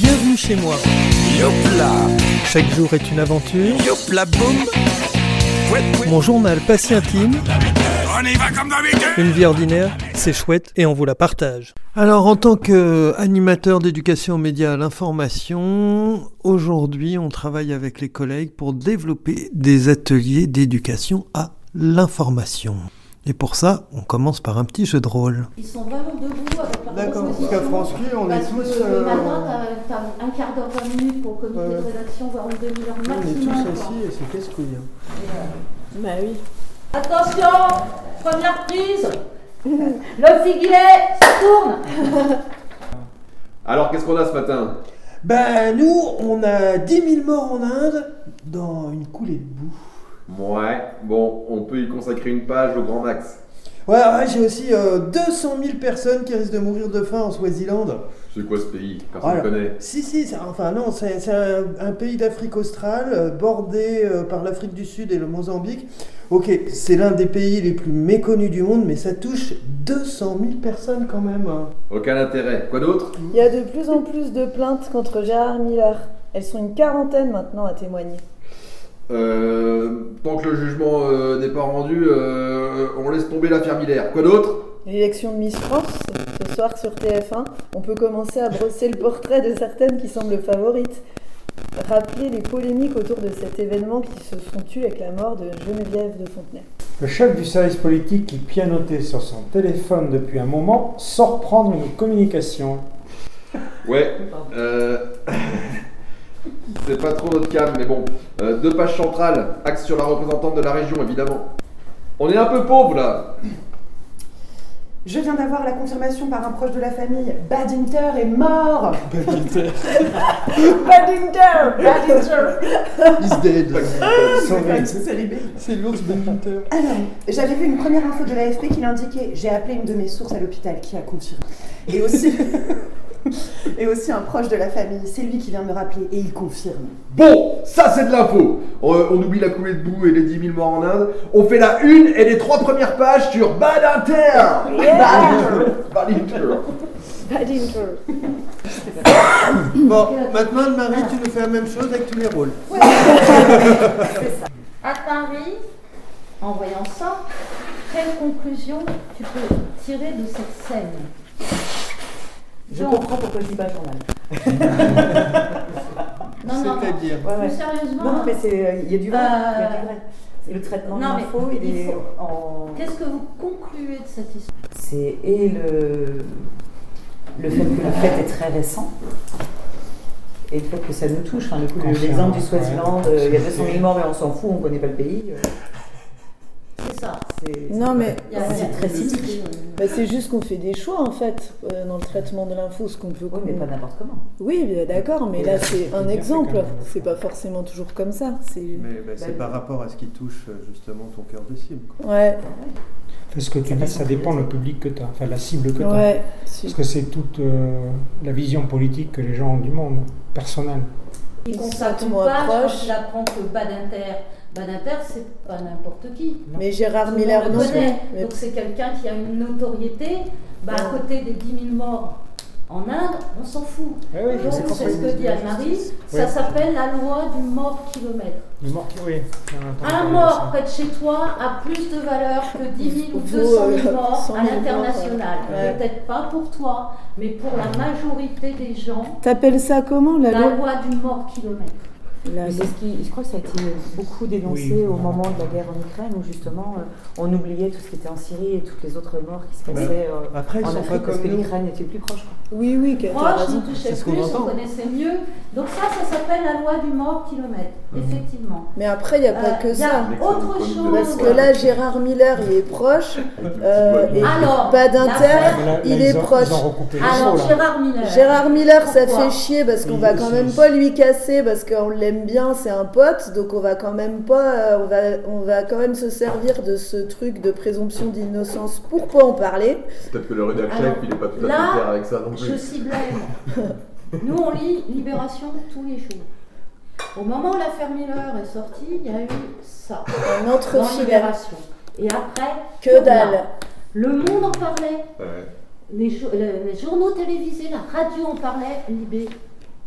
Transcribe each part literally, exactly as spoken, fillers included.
Bienvenue chez moi. Yopla. Chaque jour est une aventure. Yopla boum. Pouet, pouet. Mon journal pas si intime. On y va comme d'habitude. Une vie ordinaire, c'est chouette et on vous la partage. Alors, en tant qu'animateur d'éducation aux médias à l'information, aujourd'hui, on travaille avec les collègues pour développer des ateliers d'éducation à l'information. Et pour ça, on commence par un petit jeu de rôle. Ils sont vraiment debout avec leur D'accord, proposition. parce qu'à France Q, on est Parce tous... que euh, le matin, t'as, t'as un quart d'heure, vingt minutes pour le comité Ouais. de rédaction, voire une demi-heure On est maximum. tous quoi. assis et c'est casse-couille. hein. Bah oui. Attention, première prise. Le figuier tourne. Alors, qu'est-ce qu'on a ce matin? Ben, nous, on a dix mille morts en Inde dans une coulée de boue. Ouais, bon, on peut y consacrer une page au grand max. Ouais, ouais, j'ai aussi euh, deux cent mille personnes qui risquent de mourir de faim en Swaziland. C'est quoi ce pays? Personne ne Voilà. connaît. Si, si, c'est- enfin non, c'est, c'est un, un pays d'Afrique australe, euh, bordé euh, par l'Afrique du Sud et le Mozambique. Ok, c'est l'un des pays les plus méconnus du monde, mais ça touche deux cent mille personnes quand même. hein. Aucun intérêt. Quoi d'autre? Il y a de plus en plus de plaintes contre Gérard Miller. Elles sont une quarantaine maintenant à témoigner. Euh, tant que le jugement euh, n'est pas rendu, euh, on laisse tomber l'affaire Miller. Quoi d'autre? L'élection de Miss France, ce soir sur T F un, on peut commencer à brosser le portrait de certaines qui semblent favorites. Rappeler les polémiques autour de cet événement qui se sont tues avec la mort de Geneviève de Fontenay. Le chef du service politique qui pianotait sur son téléphone depuis un moment sort prendre une communication. Ouais, euh... c'est pas trop notre cam, mais bon. Euh, deux pages centrales, axe sur la représentante de la région, évidemment. On est un peu pauvre, là. Je viens d'avoir la confirmation par un proche de la famille. Badinter est mort. Badinter Badinter He's dead. C'est célébré. C'est l'ours Badinter. Alors, j'avais vu une première info de l'A F P qui l'indiquait. J'ai appelé une de mes sources à l'hôpital qui a confirmé. Et aussi, et aussi un proche de la famille. C'est lui qui vient me rappeler et il confirme. Bon, ça c'est de l'info. On, on oublie la coulée de boue et les dix mille morts en Inde. On fait la une et les trois premières pages sur Badinter. Yeah. Badinter. Badinter. Bon, maintenant, Marie, tu nous fais la même chose avec tous les rôles. À Paris, en voyant ça, quelle conclusion tu peux tirer de cette scène? Je Donc, comprends pourquoi je dis pas journal. non, non, non. C'est-à-dire Ouais, ouais. Plus sérieusement, Non, mais c'est, il y a du vrai. Euh, Il y a du vrai. C'est le traitement de non, mais l'info, il, il est faut- en. qu'est-ce que vous concluez de cette histoire? C'est et le le fait que le fait est très récent. Et le fait que ça nous touche, enfin, le coup, Quand l'exemple c'est du un- Swaziland, ouais, euh, il y a c'est- deux cent mille morts mais on s'en fout, on connaît pas le pays. euh, C'est ça. c'est, Non, mais Il y a- il y a- c'est très cynique. bah, c'est juste qu'on fait des choix en fait euh, dans le traitement de l'info, ce qu'on peut. Oui, mais pas n'importe comment. Oui, bien d'accord, mais là c'est un bien fait exemple. quand même. C'est pas forcément toujours comme ça. C'est Mais bah, c'est par rapport à ce qui touche euh, justement ton cœur de cible. quoi. ouais, Parce que tu dis, ça dépend le public que tu as, enfin la cible que tu as. ouais. si. Parce que c'est toute euh, la vision politique que les gens ont du monde, personnelle. Il Ils consacre sont une moins page proches. quand il apprend que Badinter, Badinter c'est pas n'importe qui. Mais Gérard Tout le Miller monde non le plus. connaît. Mais- Donc c'est quelqu'un qui a une notoriété. Bah, à Ouais. côté des dix mille morts en Inde, on s'en fout. Ah oui, Donc c'est c'est ce que dit Anne-Marie, ça Ouais. s'appelle la loi du mort kilomètre. Le mort qui- oui, on entend Un parler de mort ça. près de chez toi a plus de valeur que dix mille ou Vaut, deux cent mille euh, morts cent à mille l'international. morts, ouais. Peut-être pas pour toi, mais pour la majorité des gens, T'appelles ça comment la la loi loi du mort kilomètre. La- Mais c'est ce qui, je crois que ça a été beaucoup dénoncé Oui. au moment de la guerre en Ukraine où justement euh, on oubliait tout ce qui était en Syrie et toutes les autres morts qui se Bah, passaient euh, Après, ils en sont pas Afrique parce que comme nous. l'Ukraine était plus proche. Quoi. Oui, oui, t'as Proche, raison. on touchait C'est ce qu'on plus, entend. on connaissait mieux. Donc ça, ça s'appelle la loi du mort kilomètre, effectivement. Mais après, il n'y a pas Euh, que y a ça. autre chose. Parce que là, Gérard Miller, il est proche. euh, et Alors, Badinter, l'affaire- Mais là- là, il ils est ont- proche. Ils ont recoupé les Alors, chevaux, là. Gérard Miller. Gérard Miller, ça Pourquoi fait chier parce qu'on Oui, va quand c'est- même pas lui casser parce qu'on l'aime bien, c'est un pote, donc on va quand même pas, euh, on va, on va quand même se servir de ce truc de présomption d'innocence pour pas en parler. Peut-être que le rédacteur Alors, il est pas tout à là, fait clair avec ça non plus. Je ciblais. Nous, on lit Libération tous les jours. Au moment où l'affaire Miller est sortie, il y a eu ça. Un Dans entrefilet. Libération. Et après, Que plus rien. dalle. Le Monde en parlait. Ouais. Les, jo- le- les journaux télévisés, la radio en parlait. Libé.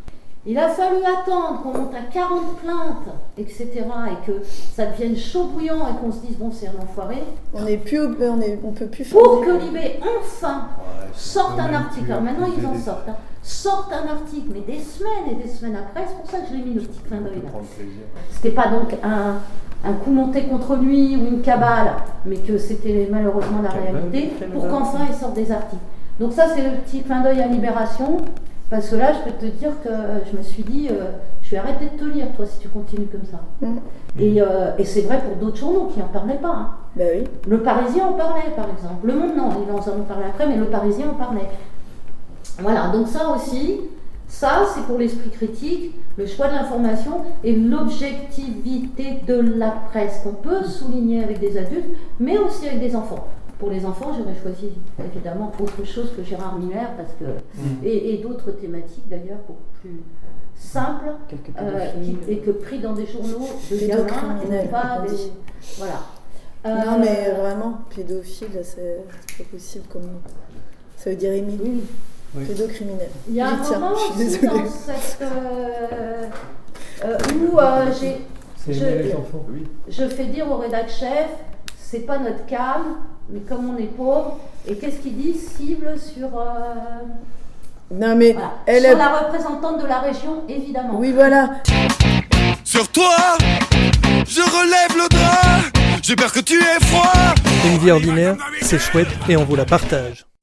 Il a fallu attendre qu'on monte à quarante plaintes, et cetera, et que ça devienne chaud bouillant et qu'on se dise, bon, c'est un enfoiré. On n'est plus, au- on est, on peut plus Pour faire. que Libé, enfin, sorte un article. Alors maintenant, ils en sortent. Hein. Sortent un article, mais des semaines et des semaines après, c'est pour ça que je l'ai mis le petit clin d'œil là. C'était pas donc un, un coup monté contre lui ou une cabale, mais que c'était malheureusement la réalité, pour qu'enfin ils sortent des articles. Donc ça, c'est le petit clin d'œil à Libération. Parce que là, je peux te dire que je me suis dit, euh, je vais arrêter de te lire, toi, si tu continues comme ça. Mm. Et, euh, et c'est vrai pour d'autres journaux qui n'en parlaient pas. Hein. Bah oui. Le Parisien en parlait, par exemple. Le Monde, non, ils en ont parlé après, mais le Parisien en parlait. Voilà, donc ça aussi, ça, c'est pour l'esprit critique, le choix de l'information et l'objectivité de la presse qu'on peut souligner avec des adultes, mais aussi avec des enfants. Pour les enfants, j'aurais choisi évidemment autre chose que Gérard Miller, parce que, mmh. et, et d'autres thématiques d'ailleurs beaucoup plus simples, euh, qui, et que pris dans des journaux de gamins, et non pas des... Voilà. Euh, non mais vraiment, pédophile, c'est pas possible comme... Ça veut dire Émile. Oui. Oui. Pédocriminel. Il y a un tiens, moment je suis aussi désolée. dans cette... Euh, euh, où euh, j'ai... Je, oui. je fais dire au rédac chef, c'est pas notre cam, mais comme on est pauvre, et qu'est-ce qu'il dit? Cible sur... Euh, non mais... voilà. Elle sur a... la représentante de la région, évidemment. Oui, voilà. Sur toi, je relève le drap. J'ai peur que tu aies froid. Une vie ordinaire, c'est chouette et on vous la partage.